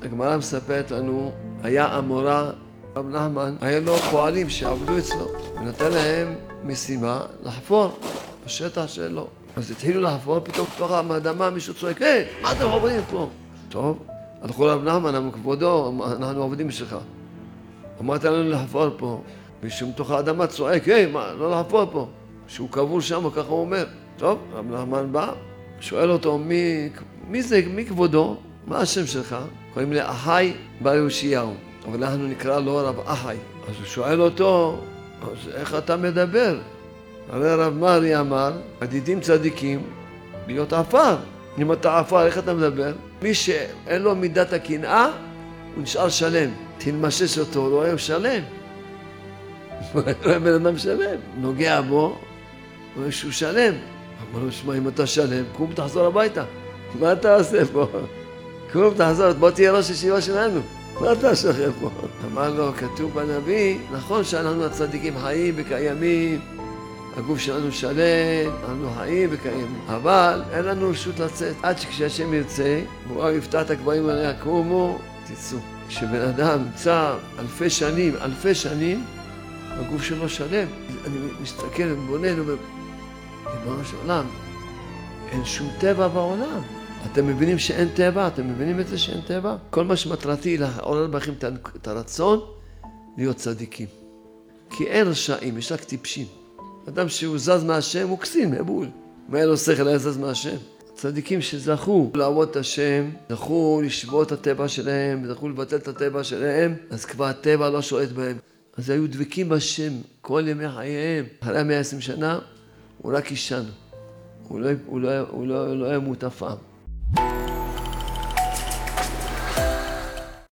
הגמרא מספרת לנו, היה אמורא, רב נחמן, היה לו פועלים שעבדו אצלו, ונתן להם משימה לחפור בשטח שלו. אז התחילו לחפור, פתאום בתוך האדמה מישהו צועק, היי, מה אתם עובדים פה? טוב, הלכו לרב נחמן, אמרו, כבודו, אנחנו עובדים בשבילך. אמרת לנו לחפור פה, מישהו מתוך האדמה צועק, היי, מה, לא לחפור פה. שהוא קבור שם, ככה הוא אומר. טוב, רב נחמן בא, שואל אותו, מי זה, מי כבודו? מה השם שלך? קוראים לי אחי בר יאשיהו, אבל אנחנו נקרא לו רב אחי. אז הוא שואל אותו, אז איך אתה מדבר? הרי רב מרי אמר, ידידים צדיקים, להיות עפר. אם אתה עפר, איך אתה מדבר? מי שאין לו מידת הקנאה, הוא נשאר שלם. תנמשש אותו, הוא רואה, הוא שלם. הוא רואה בן אדם שלם. נוגע בו, הוא רואה שהוא שלם. אמר לו, שמע, אם אתה שלם, קום תחזור הביתה. מה אתה עושה פה? קום תחזור, בוא תהיה ראש ישיבה שלנו. מה אתה שוכב פה? אמר לו, כתוב בנביא, נכון שאנחנו הצדיקים חיים וקיימים, הגוף שלנו שלם, אנחנו חיים וקיימים, אבל אין לנו רשות לצאת. עד שכשהשם ירצה, הוא יפתח את הקברים עליה, קומו, תצאו. כשבן אדם נמצא אלפי שנים, הגוף שלו שלם. אני מסתכל ובונן ואומר, ריבונו של עולם, אין שום טבע בעולם. אתם מבינים שאין טבע? אתם מבינים את זה שאין טבע? כל מה שמטרתי לעורר בכם את הרצון להיות צדיקים. כי אין רשעים, יש רק טיפשים. אדם שהוא זז מהשם הוא כסין, מבול. מה היה לו שכל היה זז מהשם? צדיקים שזכו לעבוד את השם, זכו לשבור את הטבע שלהם, זכו לבטל את הטבע שלהם, אז כבר הטבע לא שולט בהם. אז היו דבקים בשם כל ימי חייהם. אחרי 120 שנה הוא רק ישן. הוא לא ימות אף פעם.